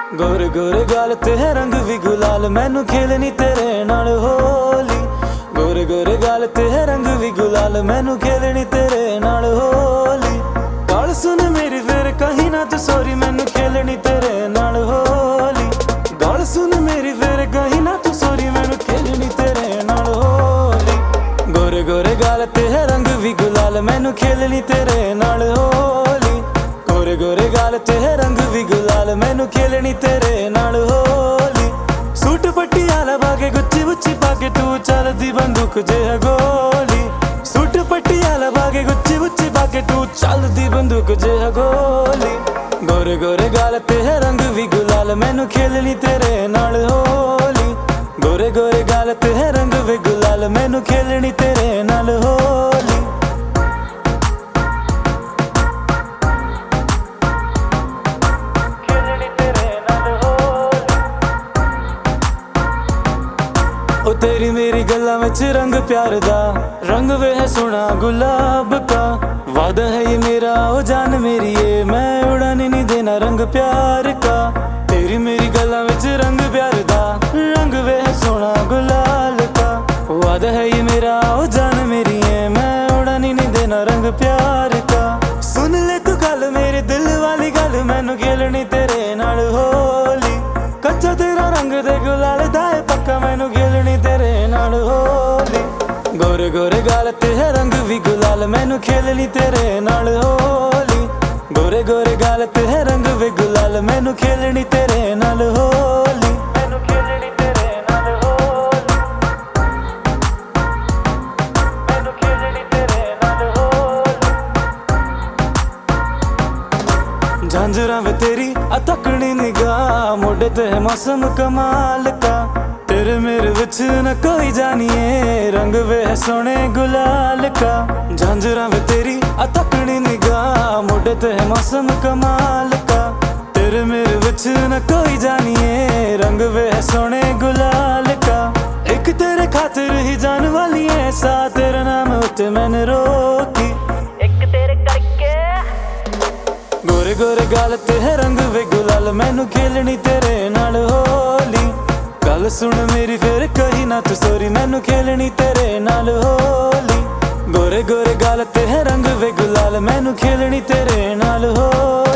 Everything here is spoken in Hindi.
गोरे गोरे गाल ते है रंग भी गुलाल, मैनू खेलनी तेरे नाल होली। गोरे गोरे गाल ते है रंग भी गुलाल, मैनू खेलनी तेरे नाल होली। गाल सुन मेरी फिर कहीं ना तू सॉरी, मैनू खेलनी तेरे नाल होली। गाल सुन मेरी फिर कहीं ना तू सॉरी, मैनू खेलनी तेरे नाल होली। गोरे गोरे गाल ते है रंग भी गुलाल, मैनू खेलनी तेरे नाल होली। गोरे गोरे गाल ते है रंग भी गुलाल, मैनू खेलनी तेरे नाल होली। सूट पटियाला पाके गुच्ची गुच्ची पाके तू चलदी बंदूक जे गोली। सूट पटियाला पाके गुच्ची गुच्ची पाके तू चलदी बंदूक जे गोली। गोरे गोरे गाल ते है रंग भी गुलाल, मैनू खेलनी तेरे नाल होली। गोरे गोरे गाल ते है रंग भी गुलाल, मैनू खेलनी तेरे नाल होली। ओ तेरी मेरी गल्ला विच रंग प्यार दा, रंग वे है सोना गुलाब का। वादा है ये मेरा ओ जान मेरी, ये मैं उड़ाने नहीं देना रंग प्यार का। तेरी मेरी गल्ला विच रंग प्यार दा, रंग वे है सोना गुलाल का। वादा है ये मेरा ओ जान मेरी, ये मैं उड़ाने नहीं देना रंग प्यार का। सुन ले तू गल मेरे दिल वाली गल, मैनू खेलनी तेरे नाल होली। कच्चा तेरा रंग दे गुलाल दा है पक्का, मैनू खेलनी तेरे नाल होली। गोरे गोरे गाल ते है रंग भी गुलाल, मैनू खेलनी तेरे नाल होली। गोरे गोरे गाल ते है रंग भी गुलाल, मैनू खेलनी तेरे नाल होली। मैनू खेलनी तेरे नाल होली, मैनू खेलनी तेरे नाल होली। झांझरा वे तेरी अतकनी निगाह, मोड़े ते है मौसम कमाल का। तेरे मेरे विच न कोई जानिए, रंग वे है सोने गुलाल का। झांझरा वे तेरी अतकनी निगाह, मोड़े ते है मौसम कमाल का। तेरे मेरे विच न कोई जानिए, रंग वे है सोने गुलाल का। एक तेरे खातिर ही जान वाली है, सा तेरा नाम उते मैंने रोकी। एक तेरे करके गोरे गोरे गाल ते है रंग वे गुलाल, मैनू खेलनी तेरे नाल होली। गल सुन मेरी फिर कहीं ना तू सॉरी, मैनू खेलनी तेरे नाल होली। गोरे गोरे गाल ते है रंग वे गुलाल, मैनू खेलनी तेरे नाल होली।